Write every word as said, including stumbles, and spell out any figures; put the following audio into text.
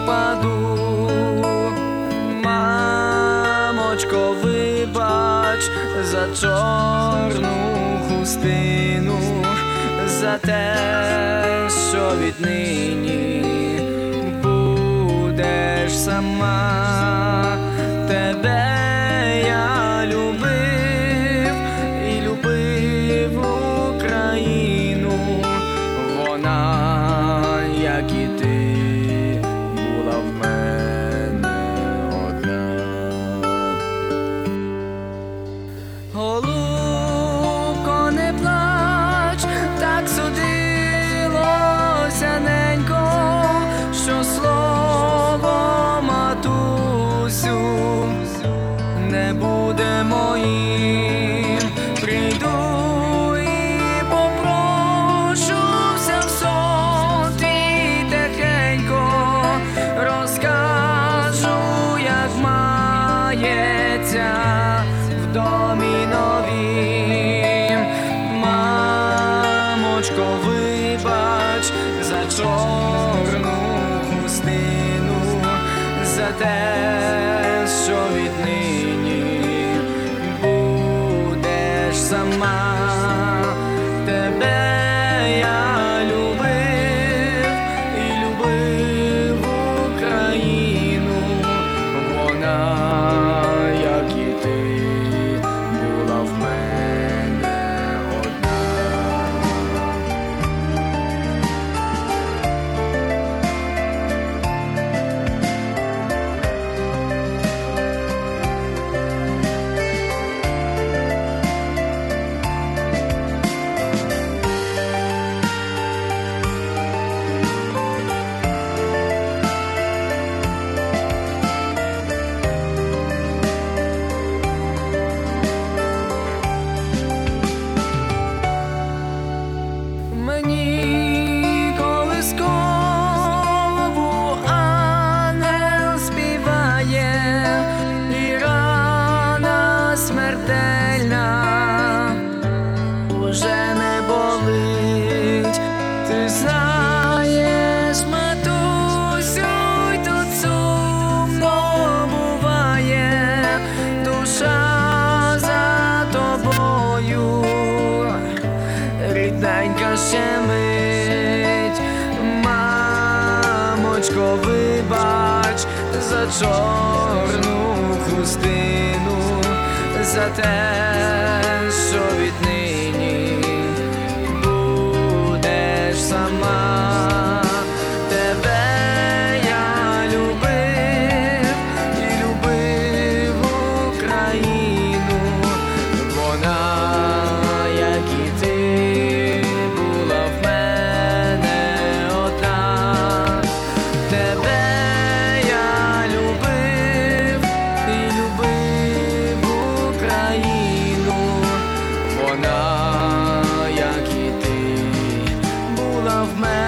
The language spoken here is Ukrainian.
впаду. Мамочко, вибач за чорну хустину, за те, що віднині будеш сама. Тебе я любив і любив Україну, вона, як і ти, була в мене одна. Голубко, не плач, так судилося, ненько, що слово матусю не буде моїм. Прийду і попрошуся в сон твій тихенько, розкажу, як мається в домі новім. Мамочко, вибач за чорну хустину, за те, що віднині будеш сама. Тебе я любив і любив Україну, вона, як і ти, була в мене одна. Мені колискову ангел співає, і рана смертельна уже не болить. Ти знаєш, матусю, й тут сумно буває, душа за тобою рідненька щемить. Мамочко, вибач за чорну хустину, за те, що віднині будеш сама. Тебе я любив і любив Україну, вона, як і ти, була в мене одна. Тебе я любив і любив Україну, вона, як і ти, була в мене.